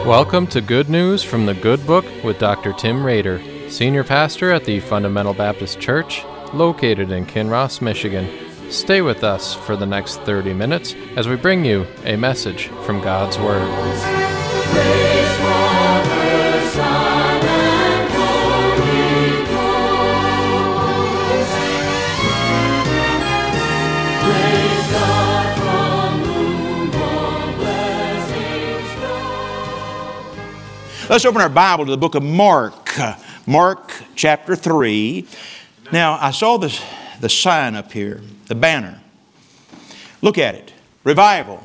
Welcome to Good News from the Good Book with Dr. Tim Rader, Senior Pastor at the Fundamental Baptist Church, located in Kinross, Michigan. Stay with us for the next 30 minutes as we bring you a message from God's Word. Let's open our Bible to the book of Mark. Mark chapter 3. Now, I saw the sign up here, the banner. Look at it. Revival.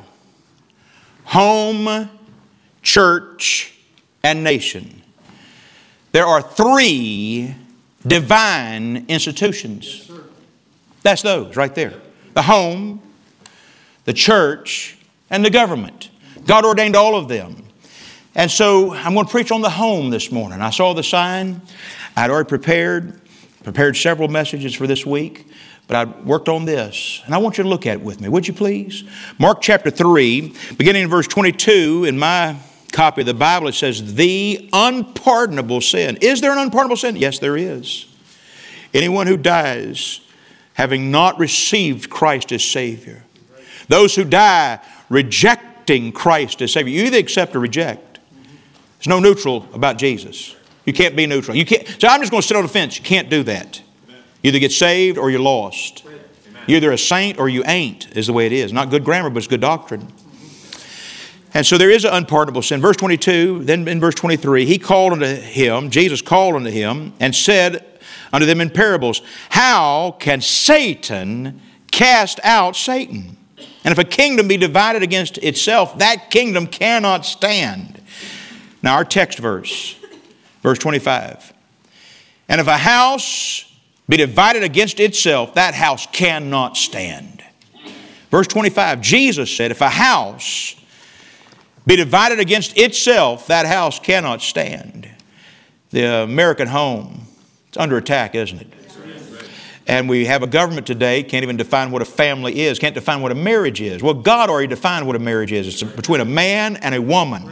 Home, church, and nation. There are three divine institutions. Yes, sir. That's those right there. The home, the church, and the government. God ordained all of them. And so I'm going to preach on the home this morning. I saw the sign. I'd already prepared several messages for this week, but I worked on this. And I want you to look at it with me, would you please? Mark chapter 3, beginning in verse 22, in my copy of the Bible, it says, the unpardonable sin. Is there an unpardonable sin? Yes, there is. Anyone who dies having not received Christ as Savior. Those who die rejecting Christ as Savior. You either accept or reject. There's no neutral about Jesus. You can't be neutral. You can't. So I'm just going to sit on the fence. You can't do that. You either get saved or you're lost. You're either a saint or you ain't, is the way it is. Not good grammar, but it's good doctrine. And so there is an unpardonable sin. Verse 22, then in verse 23, he called unto him, Jesus called unto him, and said unto them in parables, how can Satan cast out Satan? And if a kingdom be divided against itself, that kingdom cannot stand. Now our text verse 25. And if a house be divided against itself, that house cannot stand. Verse 25, Jesus said, if a house be divided against itself, that house cannot stand. The American home, it's under attack, isn't it? And we have a government today, can't even define what a family is, can't define what a marriage is. Well, God already defined what a marriage is. It's between a man and a woman.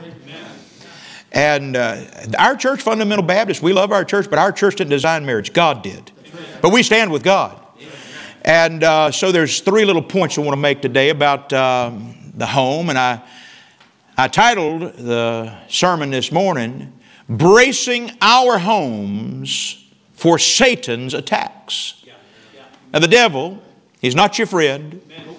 And our church, Fundamental Baptist, we love our church, but our church didn't design marriage. God did. But we stand with God. And so there's three little points I want to make today about the home. And I titled the sermon this morning, Bracing Our Homes for Satan's Attacks. Now the devil, he's not your friend.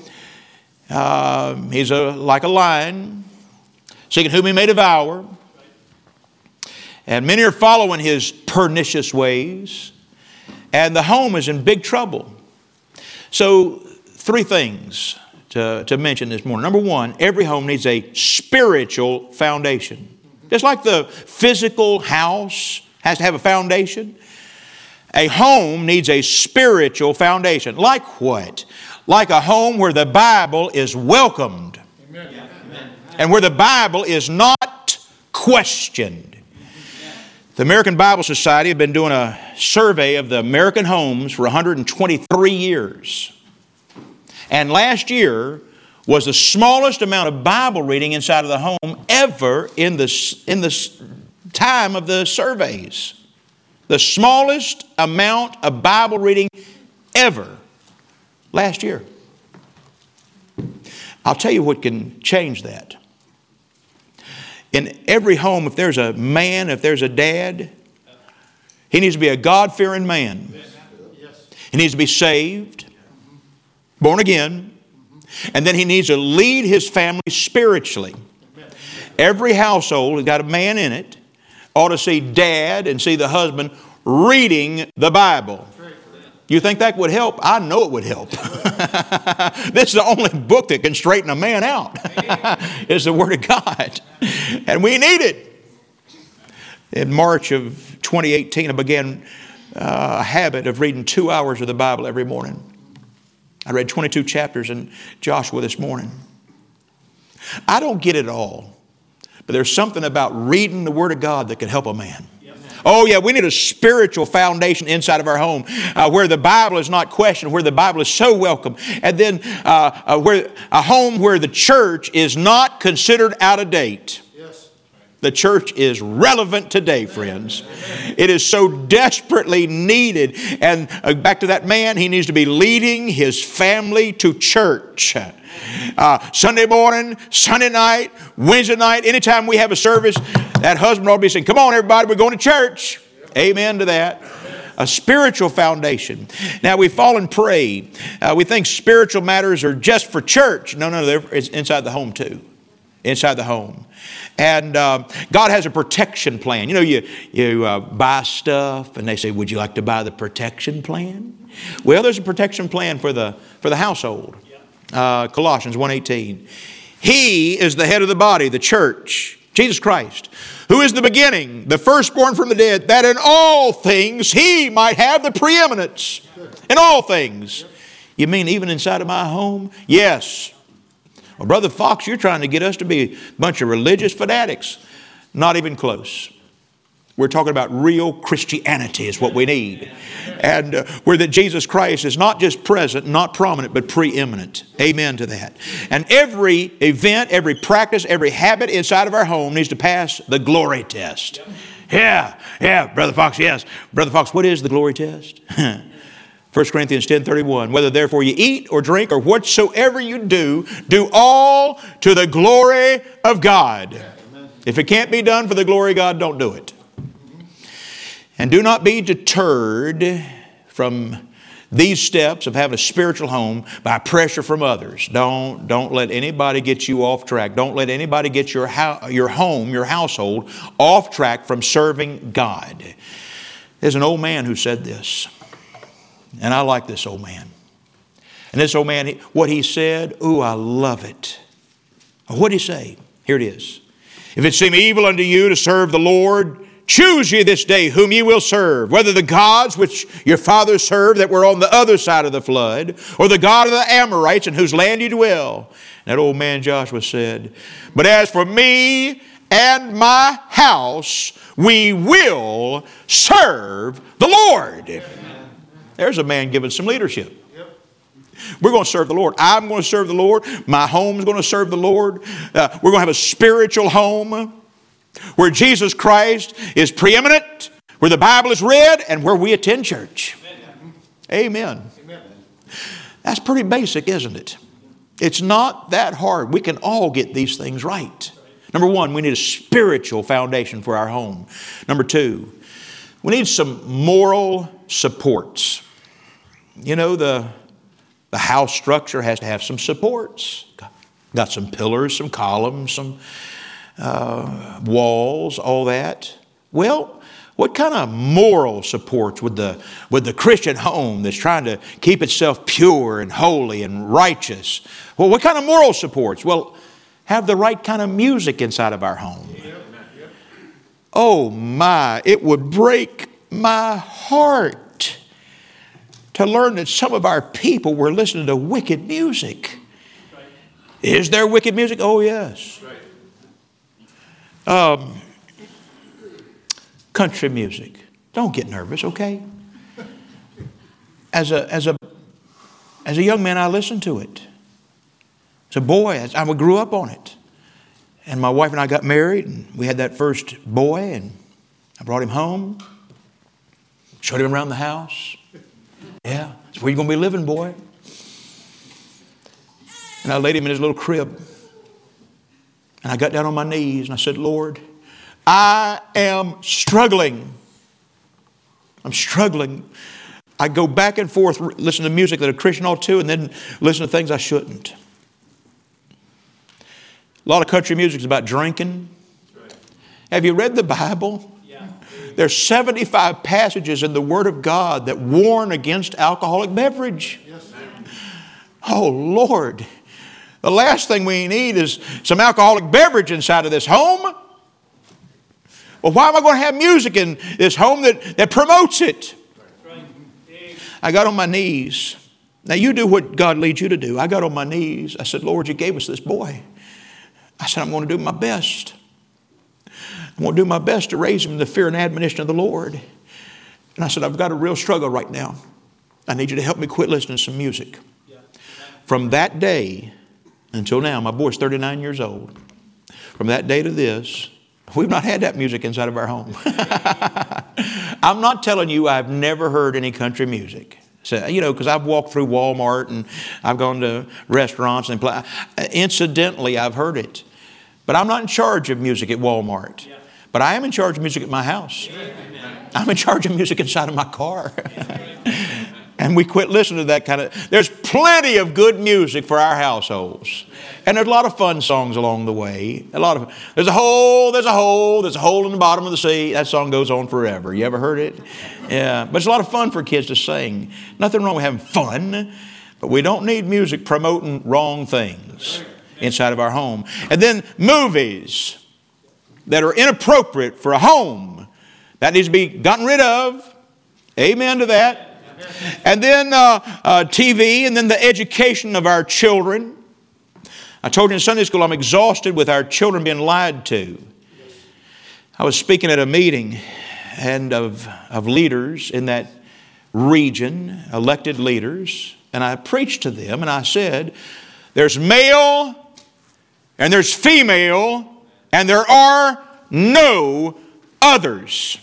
He's like a lion, seeking whom he may devour. And many are following his pernicious ways. And the home is in big trouble. So, three things to mention this morning. Number one, every home needs a spiritual foundation. Just like the physical house has to have a foundation, a home needs a spiritual foundation. Like what? Like a home where the Bible is welcomed. Amen. And where the Bible is not questioned. The American Bible Society have been doing a survey of the American homes for 123 years. And last year was the smallest amount of Bible reading inside of the home ever in the time of the surveys. The smallest amount of Bible reading ever last year. I'll tell you what can change that. In every home, if there's a man, if there's a dad, he needs to be a God-fearing man. He needs to be saved, born again, and then he needs to lead his family spiritually. Every household has got a man in it, ought to see dad and see the husband reading the Bible. You think that would help? I know it would help. This is the only book that can straighten a man out. It's the Word of God. And we need it. In March of 2018, I began a habit of reading 2 hours of the Bible every morning. I read 22 chapters in Joshua this morning. I don't get it all, but there's something about reading the Word of God that can help a man. Oh yeah, we need a spiritual foundation inside of our home where the Bible is not questioned, where the Bible is so welcome. And then where a home where the church is not considered out of date. The church is relevant today, friends. It is so desperately needed. And back to that man, he needs to be leading his family to church. Sunday morning, Sunday night, Wednesday night, anytime we have a service, that husband ought to be saying, come on everybody, we're going to church. Amen to that. A spiritual foundation. Now we fall and pray. We think spiritual matters are just for church. No, it's inside the home too. Inside the home. And God has a protection plan. You know, you buy stuff and they say, would you like to buy the protection plan? Well, there's a protection plan for the household. Colossians 1:18. He is the head of the body, the church, Jesus Christ, who is the beginning, the firstborn from the dead, that in all things He might have the preeminence. In all things. You mean even inside of my home? Yes. Well, Brother Fox, you're trying to get us to be a bunch of religious fanatics. Not even close. We're talking about real Christianity is what we need. And where that Jesus Christ is not just present, not prominent, but preeminent. Amen to that. And every event, every practice, every habit inside of our home needs to pass the glory test. Yeah, Brother Fox, yes. Brother Fox, what is the glory test? 1 Corinthians 10:31. Whether therefore you eat or drink or whatsoever you do, do all to the glory of God. If it can't be done for the glory of God, don't do it. And do not be deterred from these steps of having a spiritual home by pressure from others. Don't let anybody get you off track. Don't let anybody get your home, your household, off track from serving God. There's an old man who said this. And I like this old man. And this old man, what he said, ooh, I love it. What did he say? Here it is. If it seem evil unto you to serve the Lord, choose ye this day whom ye will serve, whether the gods which your fathers served that were on the other side of the flood, or the God of the Amorites in whose land you dwell. And that old man Joshua said, but as for me and my house, we will serve the Lord. Amen. There's a man giving some leadership. We're going to serve the Lord. I'm going to serve the Lord. My home's going to serve the Lord. We're going to have a spiritual home where Jesus Christ is preeminent, where the Bible is read, and where we attend church. Amen. Amen. That's pretty basic, isn't it? It's not that hard. We can all get these things right. Number one, we need a spiritual foundation for our home. Number two, we need some moral supports. You know, the house structure has to have some supports. Got some pillars, some columns, some walls, all that. Well, what kind of moral supports would the Christian home that's trying to keep itself pure and holy and righteous? Well, what kind of moral supports? Well, have the right kind of music inside of our home. Oh my, it would break my heart to learn that some of our people were listening to wicked music. Is there wicked music? Oh yes. Country music. Don't get nervous, okay? As a young man, I listened to it. As a boy, I grew up on it. And my wife and I got married, and we had that first boy, and I brought him home, showed him around the house. Yeah, that's where you're going to be living, boy. And I laid him in his little crib. And I got down on my knees and I said, Lord, I am struggling. I'm struggling. I go back and forth, listen to music that a Christian ought to, and then listen to things I shouldn't. A lot of country music is about drinking. Have you read the Bible? Yeah. There's 75 passages in the Word of God that warn against alcoholic beverage. Yes. Oh, Lord. The last thing we need is some alcoholic beverage inside of this home. Well, why am I going to have music in this home that promotes it? I got on my knees. Now, you do what God leads you to do. I got on my knees. I said, Lord, you gave us this boy. I said, I'm going to do my best. I'm going to do my best to raise him in the fear and admonition of the Lord. And I said, I've got a real struggle right now. I need you to help me quit listening to some music. Yeah. From that day until now, my boy's 39 years old. From that day to this, We've not had that music inside of our home. I'm not telling you I've never heard any country music. So, because I've walked through Walmart and I've gone to restaurants and incidentally I've heard it. But I'm not in charge of music at Walmart. But I am in charge of music at my house. I'm in charge of music inside of my car. And we quit listening to that kind of... There's plenty of good music for our households. And there's a lot of fun songs along the way. There's a hole in the bottom of the sea. That song goes on forever. You ever heard it? Yeah. But it's a lot of fun for kids to sing. Nothing wrong with having fun. But we don't need music promoting wrong things inside of our home. And then movies that are inappropriate for a home. That needs to be gotten rid of. Amen to that. And then TV, and then the education of our children. I told you in Sunday school I'm exhausted with our children being lied to. I was speaking at a meeting and of leaders in that region, elected leaders, and I preached to them and I said, there's male and there's female and there are no others.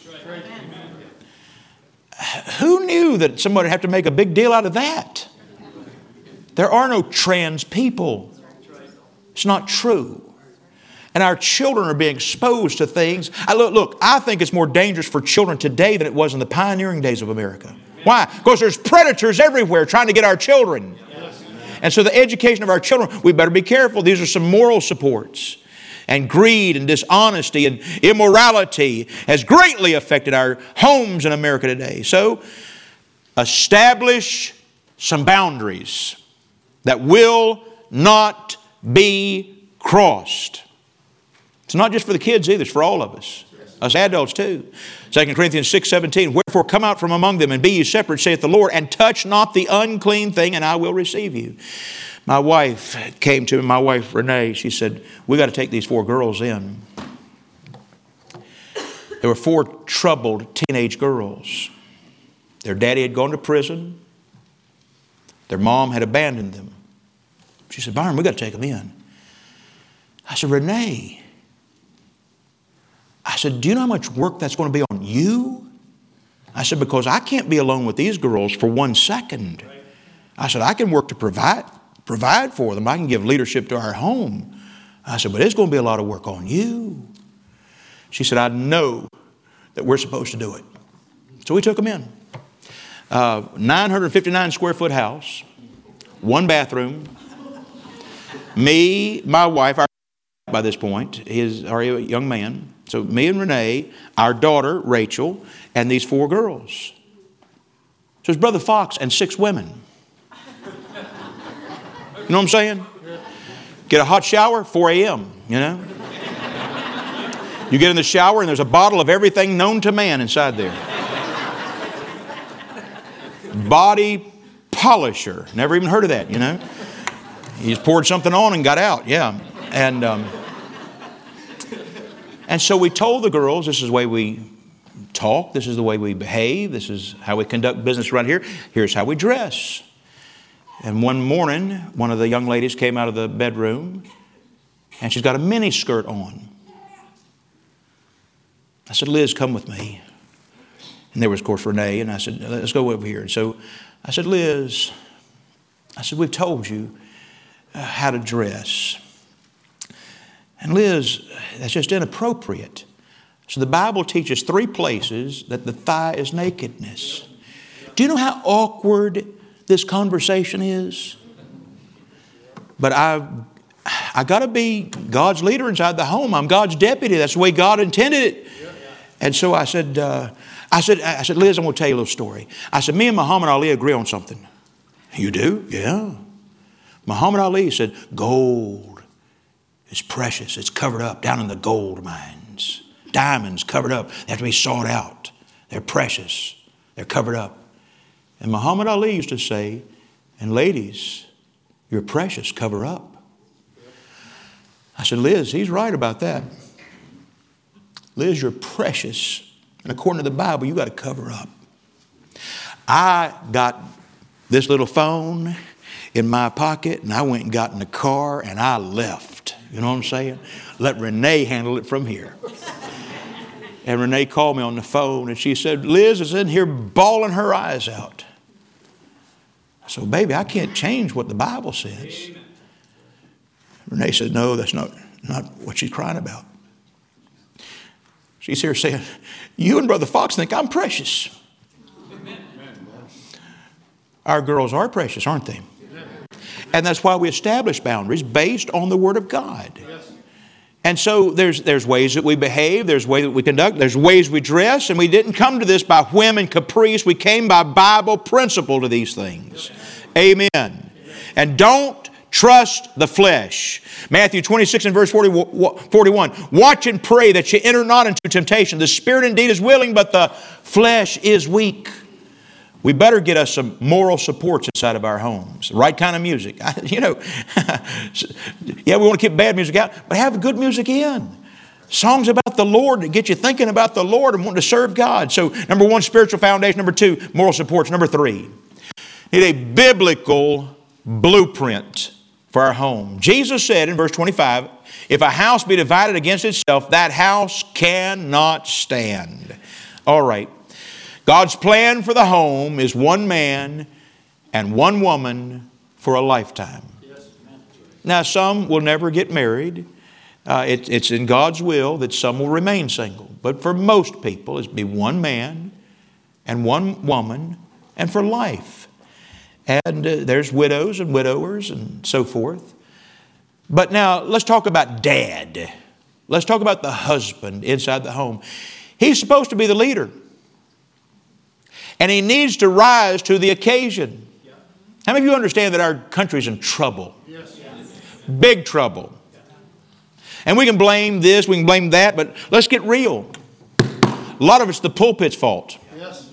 Who knew that somebody would have to make a big deal out of that? There are no trans people. It's not true. And our children are being exposed to things. Look, I think it's more dangerous for children today than it was in the pioneering days of America. Why? Because there's predators everywhere trying to get our children. And so the education of our children, we better be careful. These are some moral supports. And greed and dishonesty and immorality has greatly affected our homes in America today. So, establish some boundaries that will not be crossed. It's not just for the kids either, it's for all of us. Us adults too. 2 Corinthians 6:17, wherefore come out from among them and be ye separate, saith the Lord, and touch not the unclean thing, and I will receive you. My wife came to me, my wife Renee, she said, we got to take these 4 girls in. There were 4 troubled teenage girls. Their daddy had gone to prison. Their mom had abandoned them. She said, Byron, we got to take them in. I said, Renee, I said, do you know how much work that's going to be on you? I said, because I can't be alone with these girls for 1 second. I said, I can work to provide for them. I can give leadership to our home. I said, but it's going to be a lot of work on you. She said, I know that we're supposed to do it. So we took them in. 959 square foot house, 1 bathroom. Me, my wife, by this point, our young man. So me and Renee, our daughter, Rachel, and these 4 girls. So it's Brother Fox and 6 women. You know what I'm saying? Get a hot shower, 4 a.m., you know? You get in the shower and there's a bottle of everything known to man inside there. Body polisher. Never even heard of that, you know? He just poured something on and got out, yeah. And so we told the girls, this is the way we talk, this is the way we behave, this is how we conduct business right here, here's how we dress. And one morning, one of the young ladies came out of the bedroom and she's got a mini skirt on. I said, Liz, come with me. And there was, of course, Renee, and I said, let's go over here. And so I said, Liz, we've told you how to dress. And Liz, that's just inappropriate. So the Bible teaches 3 places that the thigh is nakedness. Do you know how awkward this conversation is? But I got to be God's leader inside the home. I'm God's deputy. That's the way God intended it. And so I said, Liz, I'm going to tell you a little story. I said, me and Muhammad Ali agree on something. You do? Yeah. Muhammad Ali said, gold is precious. It's covered up down in the gold mines. Diamonds covered up. They have to be sought out. They're precious. They're covered up. And Muhammad Ali used to say, and ladies, you're precious, cover up. I said, Liz, he's right about that. Liz, you're precious. And according to the Bible, you got to cover up. I got this little phone in my pocket and I went and got in the car and I left. You know what I'm saying? Let Renee handle it from here. And Renee called me on the phone and she said, Liz is in here bawling her eyes out. I said, baby, I can't change what the Bible says. Amen. Renee said, no, that's not what she's crying about. She's here saying, you and Brother Fox think I'm precious. Amen. Our girls are precious, aren't they? Amen. And that's why we establish boundaries based on the Word of God. Yes. And so there's ways that we behave, there's ways that we conduct, there's ways we dress, and we didn't come to this by whim and caprice. We came by Bible principle to these things. Amen. And don't trust the flesh. Matthew 26 and verse 41. Watch and pray that you enter not into temptation. The spirit indeed is willing, but the flesh is weak. We better get us some moral supports inside of our homes. The right kind of music. Yeah, we want to keep bad music out, but have good music in. Songs about the Lord that get you thinking about the Lord and wanting to serve God. So, number one, spiritual foundation. Number two, moral supports. Number three, need a biblical blueprint for our home. Jesus said in verse 25, if a house be divided against itself, that house cannot stand. All right. God's plan for the home is one man and one woman for a lifetime. Now, some will never get married. It's in God's will that some will remain single. But for most people, it's be one man and one woman and for life. And there's widows and widowers and so forth. But now, let's talk about dad. Let's talk about the husband inside the home. He's supposed to be the leader. And he needs to rise to the occasion. How many of you understand that our country's in trouble? Yes. Big trouble. And we can blame this, we can blame that, but let's get real. A lot of it's the pulpit's fault. Yes.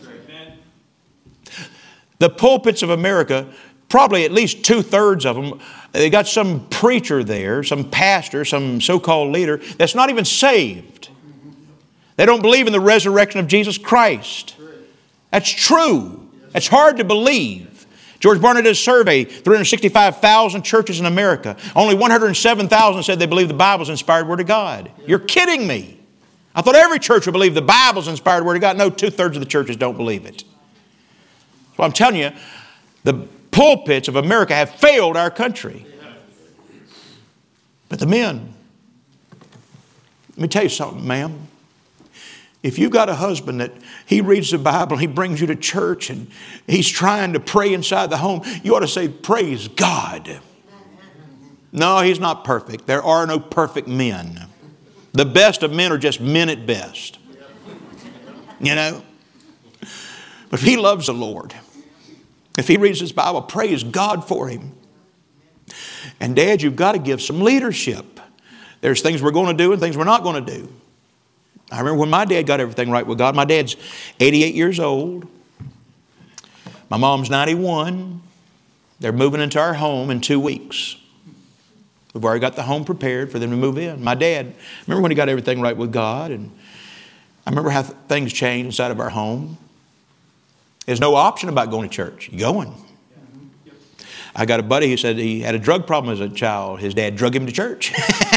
The pulpits of America, probably at least 2/3 of them, they got some preacher there, some pastor, some so-called leader that's not even saved. They don't believe in the resurrection of Jesus Christ. That's true. It's hard to believe. George Barna did a survey, 365,000 churches in America. Only 107,000 said they believe the Bible's inspired Word of God. You're kidding me. I thought every church would believe the Bible's inspired Word of God. No, 2/3 of the churches don't believe it. So I'm telling you, the pulpits of America have failed our country. But the men, let me tell you something, ma'am. If you've got a husband that he reads the Bible, he brings you to church and he's trying to pray inside the home, you ought to say, praise God. No, he's not perfect. There are no perfect men. The best of men are just men at best. You know? But if he loves the Lord, if he reads his Bible, praise God for him. And Dad, you've got to give some leadership. There's things we're going to do and things we're not going to do. I remember when my dad got everything right with God. My dad's 88 years old. My mom's 91. They're moving into our home in 2 weeks. We've already got the home prepared for them to move in. My dad, remember when he got everything right with God? And I remember how things changed inside of our home. There's no option about going to church. You're going. I got a buddy who said he had a drug problem as a child. His dad drug him to church.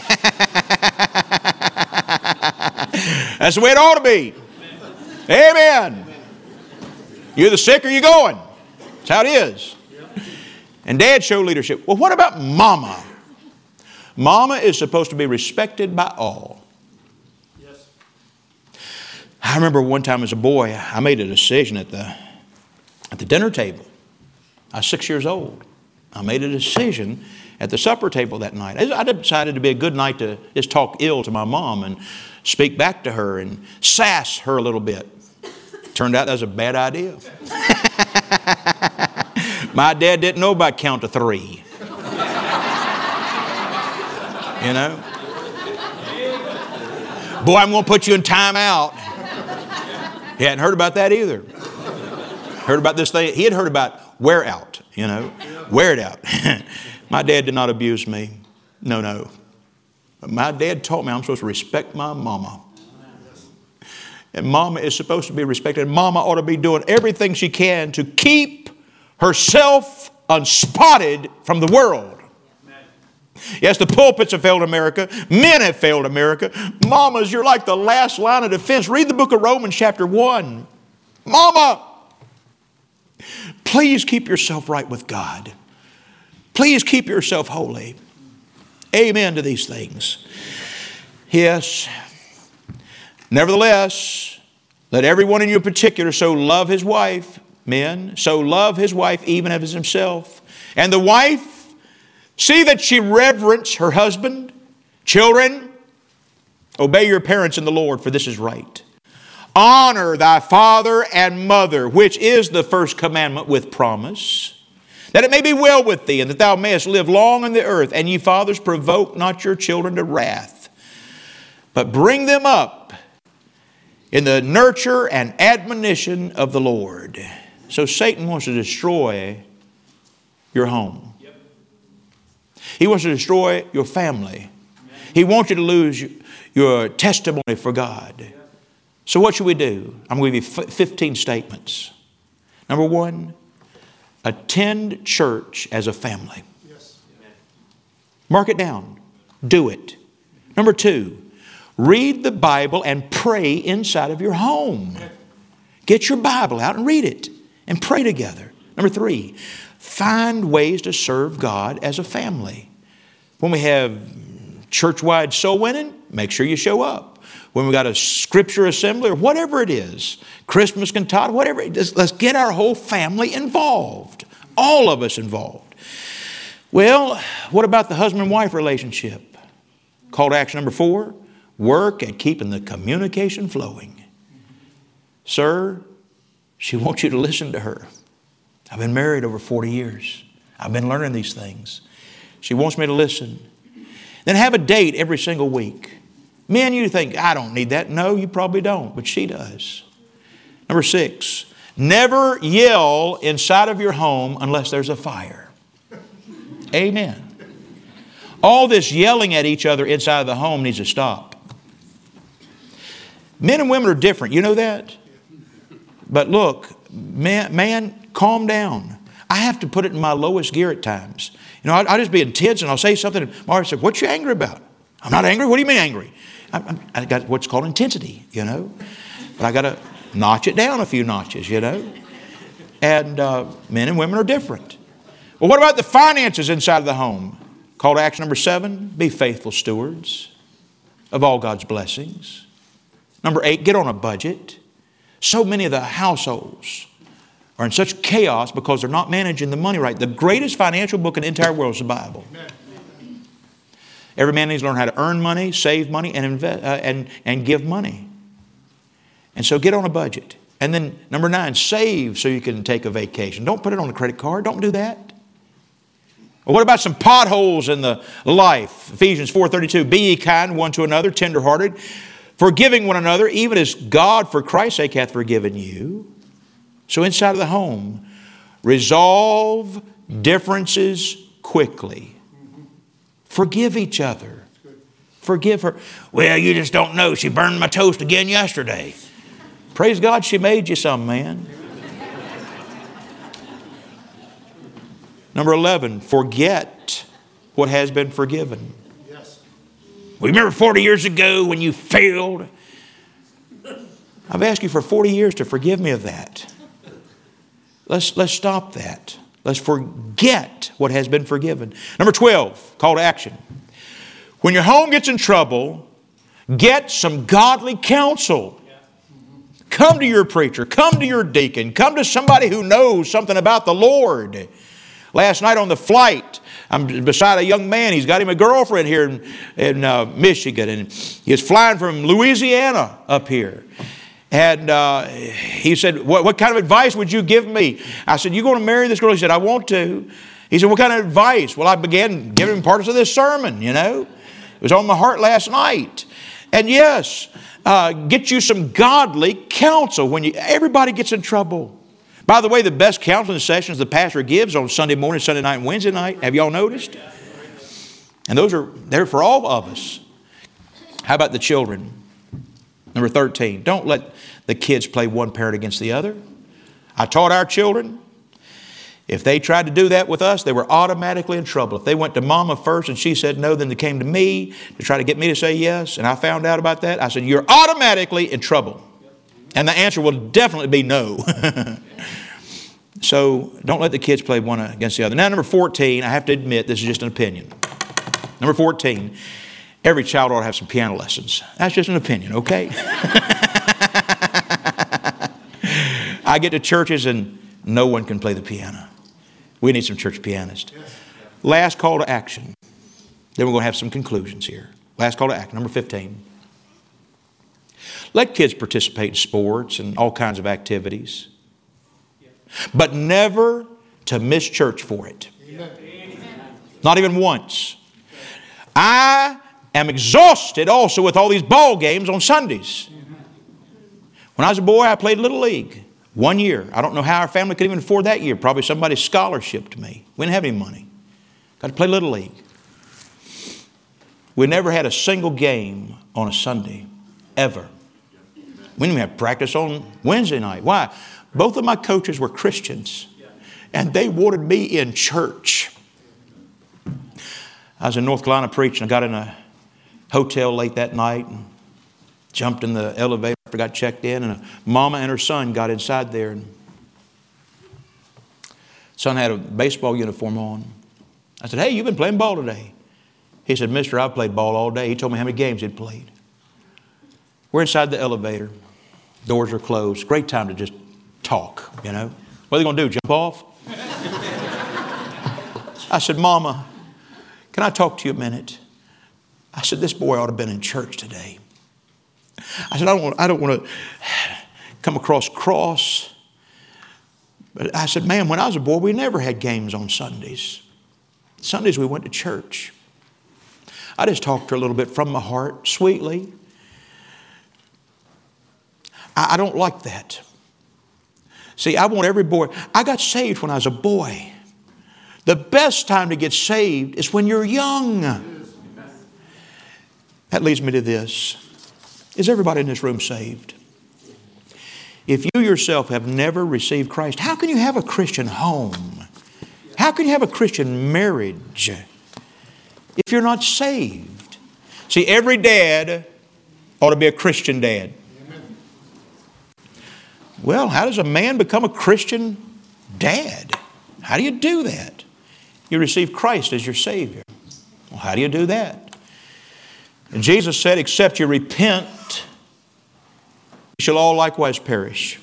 That's the way it ought to be. Amen. You're the sick or you're going. That's how it is. And Dad showed leadership. Well, what about Mama? Mama is supposed to be respected by all. Yes. I remember one time as a boy, I made a decision at the dinner table. I was 6 years old. I made a decision at the supper table that night. I decided to be a good night to just talk ill to my mom and speak back to her and sass her a little bit. Turned out that was a bad idea. My dad didn't know about count to 3. You know? Boy, I'm going to put you in timeout. He hadn't heard about that either. Heard about this thing. He had heard about wear out, you know. Wear it out. My dad did not abuse me. No. But my dad taught me I'm supposed to respect my mama. And mama is supposed to be respected. Mama ought to be doing everything she can to keep herself unspotted from the world. Yes, the pulpits have failed America. Men have failed America. Mamas, you're like the last line of defense. Read the book of Romans chapter 1. Mama, please keep yourself right with God. Please keep yourself holy. Amen to these things. Yes. Nevertheless, let everyone in you in particular so love his wife, men, so love his wife even as himself. And the wife, see that she reverence her husband. Children, obey your parents in the Lord, for this is right. Honor thy father and mother, which is the first commandment with promise, that it may be well with thee, and that thou mayest live long on the earth. And ye fathers, provoke not your children to wrath, but bring them up in the nurture and admonition of the Lord. So Satan wants to destroy your home. He wants to destroy your family. He wants you to lose your testimony for God. So what should we do? I'm going to give you 15 statements. Number one, attend church as a family. Mark it down. Do it. Number two, read the Bible and pray inside of your home. Get your Bible out and read it and pray together. Number three, find ways to serve God as a family. When we have church-wide soul winning, make sure you show up. When we got a scripture assembly or whatever it is, Christmas cantata, whatever it is, let's get our whole family involved. All of us involved. Well, what about the husband and wife relationship? Call to action number 4, work at keeping the communication flowing. Sir, she wants you to listen to her. I've been married over 40 years. I've been learning these things. She wants me to listen. Then have a date every single week. Men, you think, I don't need that. No, you probably don't, but she does. Number 6, never yell inside of your home unless there's a fire. Amen. All this yelling at each other inside of the home needs to stop. Men and women are different. You know that? But look, man, calm down. I have to put it in my lowest gear at times. You know, I'll just be intense and I'll say something and Margaret said, what you angry about? I'm not angry. What do you mean angry? I got what's called intensity, you know. But I got to notch it down a few notches, you know. And men and women are different. Well, what about the finances inside of the home? Call to action number 7, be faithful stewards of all God's blessings. Number 8, get on a budget. So many of the households are in such chaos because they're not managing the money right. The greatest financial book in the entire world is the Bible. Amen. Every man needs to learn how to earn money, save money, and invest, and give money. And so get on a budget. And then number 9, save so you can take a vacation. Don't put it on a credit card. Don't do that. Well, what about some potholes in the life? Ephesians 4:32, be ye kind one to another, tenderhearted, forgiving one another, even as God for Christ's sake hath forgiven you. So inside of the home, resolve differences quickly. Forgive each other. Forgive her. Well, you just don't know. She burned my toast again yesterday. Praise God she made you some, man. Number 11, forget what has been forgiven. Yes. Remember 40 years ago when you failed? I've asked you for 40 years to forgive me of that. Let's stop that. Let's forget what has been forgiven. Number 12, call to action. When your home gets in trouble, get some godly counsel. Come to your preacher. Come to your deacon. Come to somebody who knows something about the Lord. Last night on the flight, I'm beside a young man. He's got him a girlfriend here in Michigan. And he's flying from Louisiana up here. And he said, what kind of advice would you give me? I said, you going to marry this girl? He said, I want to. He said, what kind of advice? Well, I began giving him parts of this sermon, you know. It was on my heart last night. And yes, get you some godly counsel when everybody gets in trouble. By the way, the best counseling sessions the pastor gives on Sunday morning, Sunday night, and Wednesday night. Have y'all noticed? And they're for all of us. How about the children? Number 13, don't let the kids play one parent against the other. I taught our children, If they tried to do that with us, they were automatically in trouble. If they went to Mama first and she said no, then they came to me to try to get me to say yes, and I found out about that, I said, you're automatically in trouble. And the answer will definitely be no. So don't let the kids play one against the other. Now, number 14, I have to admit, this is just an opinion. Number 14, every child ought to have some piano lessons. That's just an opinion, okay? I get to churches and no one can play the piano. We need some church pianists. Last call to action. Then we're going to have some conclusions here. Last call to action, number 15. Let kids participate in sports and all kinds of activities, but never to miss church for it. Not even once. I am exhausted also with all these ball games on Sundays. When I was a boy, I played Little League 1 year. I don't know how our family could even afford that year. Probably somebody scholarshiped me. We didn't have any money. Got to play Little League. We never had a single game on a Sunday, ever. We didn't even have practice on Wednesday night. Why? Both of my coaches were Christians, and they wanted me in church. I was in North Carolina preaching. I got in a hotel late that night and jumped in the elevator after I got checked in, and a mama and her son got inside there. And son had a baseball uniform on. I said, hey, you've been playing ball today. He said, mister, I've played ball all day. He told me how many games he'd played. We're inside the elevator. Doors are closed. Great time to just talk, you know. What are they going to do, jump off? I said, Mama, can I talk to you a minute? I said, this boy ought to have been in church today. I said, I don't want to come across cross. But I said, ma'am, when I was a boy, we never had games on Sundays. Sundays we went to church. I just talked to her a little bit from my heart, sweetly. I don't like that. See, I want every boy. I got saved when I was a boy. The best time to get saved is when you're young. That leads me to this. Is everybody in this room saved? If you yourself have never received Christ, how can you have a Christian home? How can you have a Christian marriage if you're not saved? See, every dad ought to be a Christian dad. Well, how does a man become a Christian dad? How do you do that? You receive Christ as your Savior. Well, how do you do that? And Jesus said, except you repent, you shall all likewise perish.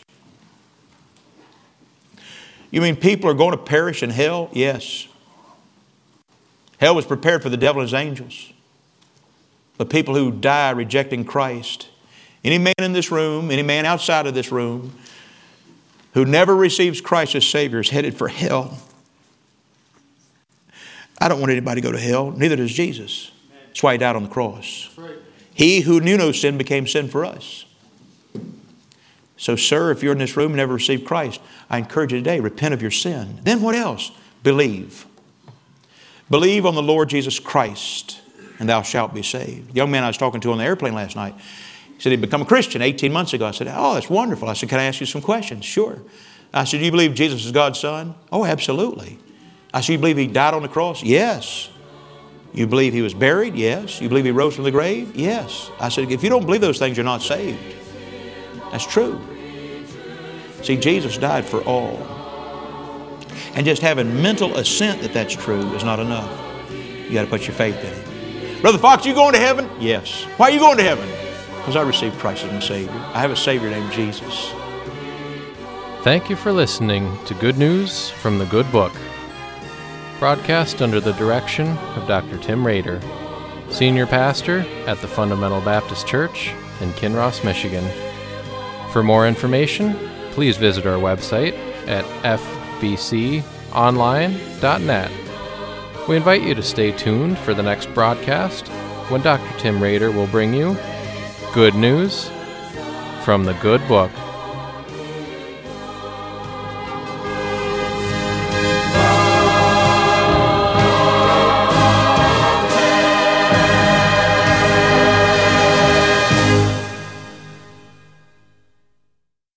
You mean people are going to perish in hell? Yes. Hell was prepared for the devil and his angels. The people who die rejecting Christ. Any man in this room, any man outside of this room who never receives Christ as Savior is headed for hell. I don't want anybody to go to hell. Neither does Jesus. That's why He died on the cross. He who knew no sin became sin for us. So, sir, if you're in this room and never received Christ, I encourage you today, repent of your sin. Then what else? Believe. Believe on the Lord Jesus Christ, and thou shalt be saved. The young man I was talking to on the airplane last night, he said he'd become a Christian 18 months ago. I said, oh, that's wonderful. I said, can I ask you some questions? Sure. I said, do you believe Jesus is God's Son? Oh, absolutely. I said, you believe He died on the cross? Yes. You believe He was buried? Yes. You believe He rose from the grave? Yes. I said, if you don't believe those things, you're not saved. That's true. See, Jesus died for all. And just having mental assent that that's true is not enough. You got to put your faith in Him. Brother Fox, you going to heaven? Yes. Why are you going to heaven? Because I received Christ as my Savior. I have a Savior named Jesus. Thank you for listening to Good News from the Good Book, broadcast under the direction of Dr. Tim Rader, Senior Pastor at the Fundamental Baptist Church in Kinross, Michigan. For more information, please visit our website at fbconline.net. We invite you to stay tuned for the next broadcast when Dr. Tim Rader will bring you Good News from the Good Book.